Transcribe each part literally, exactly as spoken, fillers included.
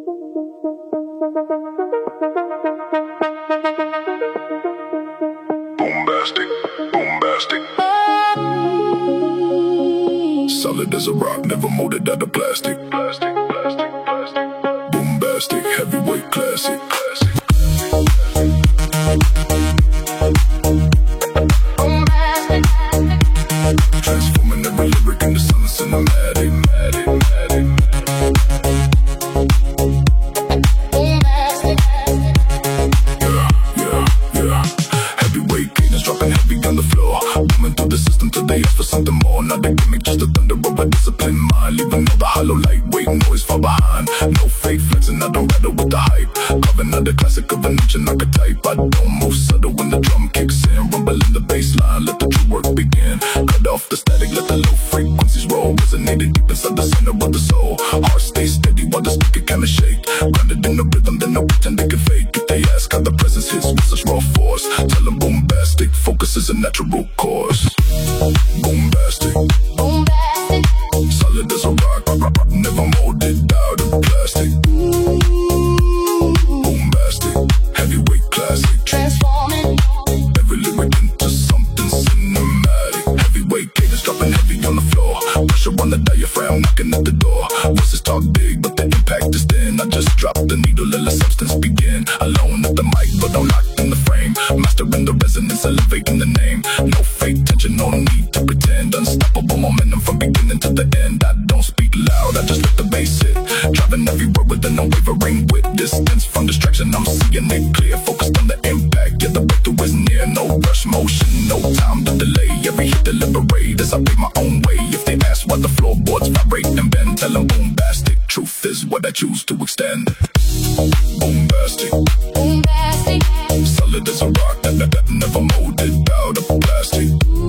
Bombastic, bombastic. Solid as a rock, never molded out of plastic. Plastic, plastic, plastic. Bombastic, heavyweight classic. Classic. Bombastic. Transforming every lyric into something cinematic. Matic, matic, bombastic. Yeah, yeah, yeah. Heavyweight cadence dropping heavy on the floor. Moving through the system till they ask for something more. Not a gimmick, just a thunder of a disciplined mind. Leaving all the hollow lightweight noise far behind. No fake flexing, I don't rattle with the hype. Carving out the classic of an ancient archetype. I don't move subtle when the drum kicks in. Rumble in the bass line, let the true work begin. Cut off the static, let the low frequencies roll. Resonating deep inside the center of the soul. Heart stay steady while the speaker kinda shake. Grounded in the rhythm, then no pretend they can fake. If they ask how the presence hits with such raw force, tell them bombastic, focus is a natural course. Bombastic, bombastic. Solid as a rock, rock, rock, never molded out of plastic. Bombastic, heavyweight classic. Transforming every lyric into something cinematic. Heavyweight cadence dropping heavy on the floor. Pressure on the diaphragm, knocking at the door. Voices talk big, but the impact is thin. I just drop the needle, let the substance begin. Alone at the mic, but I'm locked in the frame. Mastering the resonance, elevating the name. No fake tension, no need to pretend. Unstoppable momentum from beginning to the end. I don't speak loud, I just let the bass hit. Driving every word with an unwavering wit. Distance from distraction, I'm seeing it clear. Focused on the impact, yeah, the breakthrough is near. No rush motion, no time to delay. Every hit deliberate as I pay my own way. If they ask why the floorboards vibrate and bend, tell them bombastic. Truth is what I choose to extend. Bombastic, bombastic. Solid as a rock, that, that, that never molded out of plastic.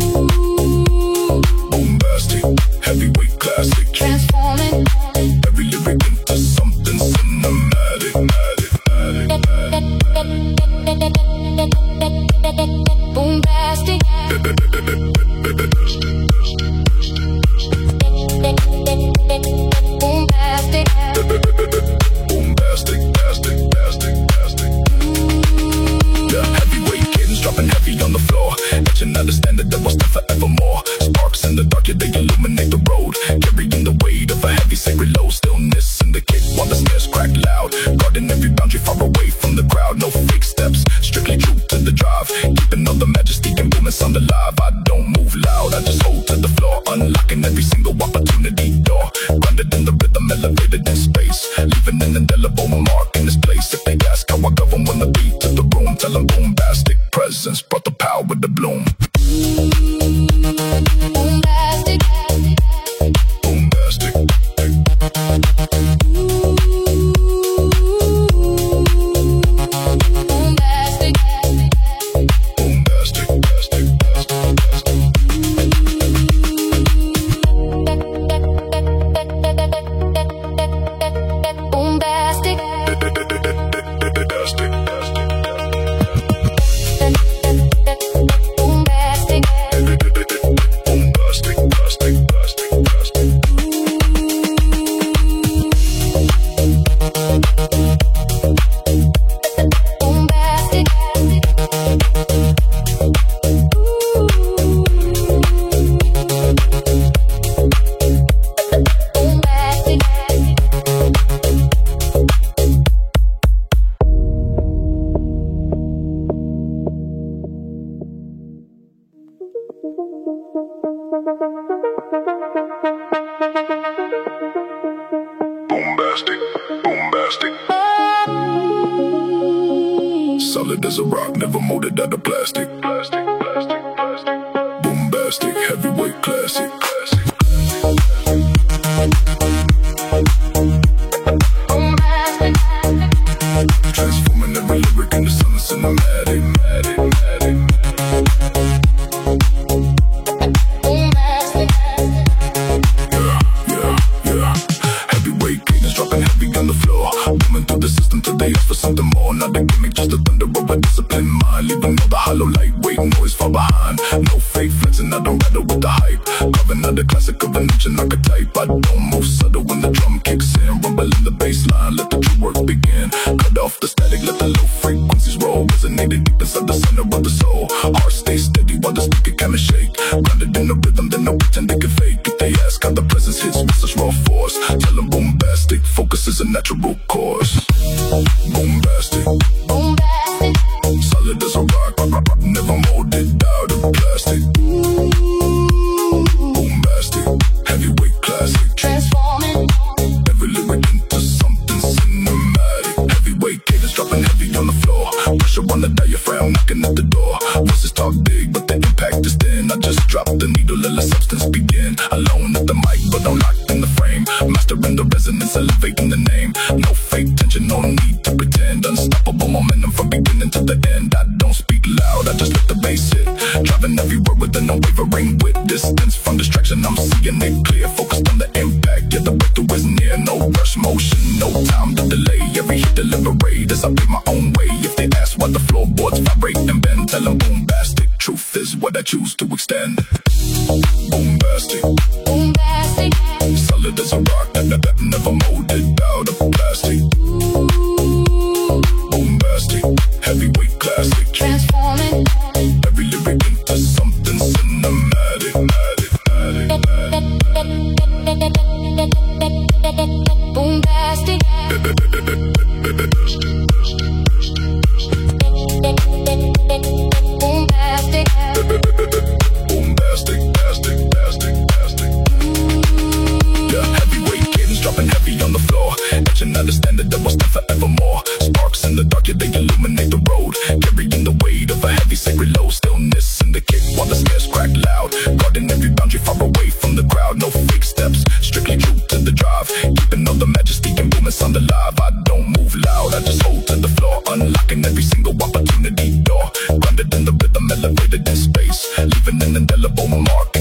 Bombastic, heavyweight classic. Transforming every lyric into something cinematic. Matic, matic, matic. Bombastic. Bombastic. Bombastic, plastic, plastic, plastic. Yeah, heavyweight cadence dropping heavy on the floor. Etching out a standard that will stand forevermore. Sparks in the dark, yeah, they illuminate the road. Carrying the weight of a heavy sacred load. Stillness in the kick while the snares crack loud. Guarding every boundary far away from the crowd. No fake steps, strictly true to the drive. Keeping all the majesty and booming sound alive. I don't move loud, I just hold to the floor. Unlocking every single opportunity door. Grounded in the rhythm, elevated in space. Leaving an indelible mark in this place. If they ask how I govern when the beat to the room, tell them bombastic presence brought the power with the bloom. Bombastic, bombastic. Bombastic, bombastic, plastic, plastic, plastic. Bombastic, bombastic, bombastic, bombastic, plastic, plastic, plastic. Bombastic. Bombastic, bombastic. Solid as a rock, never molded out of plastic. Plastic, plastic, plastic. Bombastic, heavyweight classic. Classic. Bombastic. Transforming every lyric into something cinematic. Matic, matic. Bombastic. Yeah, yeah, yeah. Heavyweight cadence dropping heavy on the floor. Moving through the system till they ask for something more. Not a gimmick, just a thunder of a disciplined mind. Leaving all the hollow lightweight noise far behind. No fake flexing, I don't rattle with the hype. Carving out the classic of an ancient archetype. I don't move subtle when the drum kicks in. Rumble in the bass line, let the true work off the static, let the low frequencies roll. Resonated deep inside the center of the soul. Heart stays steady while the speaker camera shake. Grounded in the rhythm, then no pretend they can fake. If they ask how the presence hits with such raw force, tell them bombastic, focus is a natural course. Bombastic, bombastic, solid as a rock, rock, rock, never molded out of plastic. Bombastic, heavyweight classic, transforming every lyric into something cinematic. Heavyweight cadence dropping heavy on the floor. Pressure on the diaphragm, knocking at the door. Voices talk big, but the impact is thin. I just drop the needle, let the substance begin. Alone at the mic, but I'm locked in the frame. Mastering the resonance, elevating the name. No fake tension, no need to pretend. Unstoppable momentum from beginning to the end. I don't speak loud, I just let the bass hit. Driving every word with an unwavering wit. Distance from distraction, I'm seeing it clear. Focused on the impact, yeah, the breakthrough is near. No rush motion, no time to delay. Every hit deliberate as I pay my own way. If they ask why the floorboards vibrate and bend, tell them bombastic. Truth is what I choose to extend. Bombastic, bombastic, solid as a rock, that, that, that never molded out of plastic. Bombastic, heavyweight classic, transforming every lyric into something cinematic. bombastic, bombastic, Bombastic, plastic, plastic, plastic. Yeah, heavyweight cadence dropping heavy on the floor. Etching out the standard that will stand forevermore. Sparks in the dark, yeah, they illuminate the road. Carrying the weight of a heavy sacred load. Stillness in the kick while the snares crack loud. Guarding every boundary far away from the crowd. No fake steps, strictly true to the drive. Keeping all the majesty and booming sound alive. I don't move loud, I just hold to the floor. Unlocking every single opportunity door. Grounded in the rhythm, elevated in space. Leaving an indelible mark.